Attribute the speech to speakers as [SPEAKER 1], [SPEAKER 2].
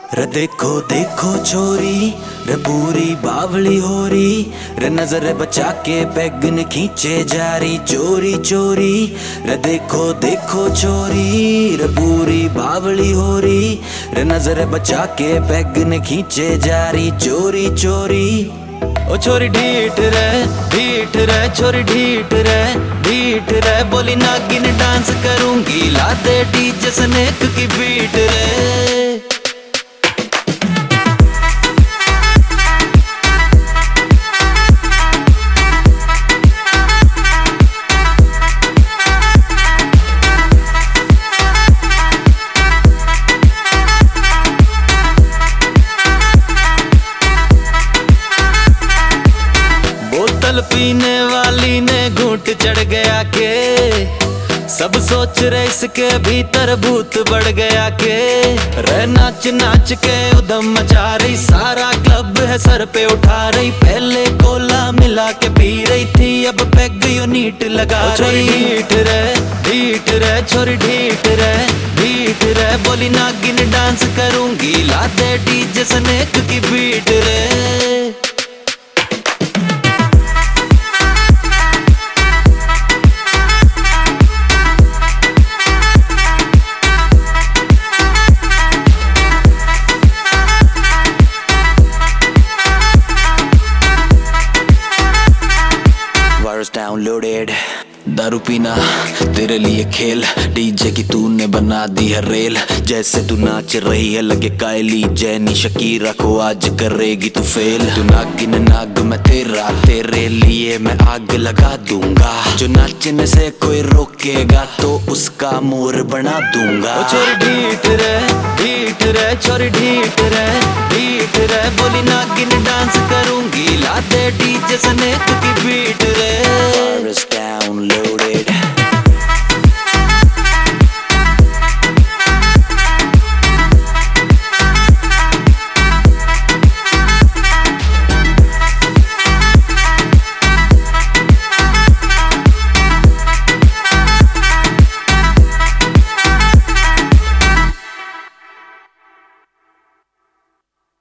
[SPEAKER 1] रे देखो देखो छोरी, रे पूरी बावली हो रही, रे नजर बचा के पैग न खींचे जा रही चोरी चोरी। रे देखो देखो छोरी, रे पूरी बावली हो रही, रे नजर बचा के पैग न खींचे जा रही चोरी चोरी। ओ छोरी ढीठ रे छोरी ढीठ रे बोली नागिन डांस करूंगी ला दे डीजे स्नेक की बीट रे। बोतल पीने वाली ने घूंट चढ़ गया के, सब सोच रहे इसके भीतर भूत बढ़ गया के। रे नाच नाच के उधम मचा रही, सारा क्लब है सर पे उठा रही। पहले कोला मिला के पी रही थी, अब पैग यूनिट लगा रही। ढीठ रे छोरी ढीठ रे बोली नागिन डांस करूंगी ला दे डीजे स्नेक की बीट रे। डाउनलोडेड दारू पीना तेरे लिए खेल, डीजे की तूने बना दी है रेल। जैसे तू नाच रही है लगे कायली जैनी शकीरा को आज करेगी तू फेल। तू नागिन नाग मैं तेरा, तेरे लिए मैं आग लगा दूंगा। जो नाचने से कोई रोकेगा तो उसका मोर बना दूंगा। ओ छोरी ढीठ रे छोरी ढीठ रे बोली नागिन डांस करूंगी ला दे डीजे स्नेक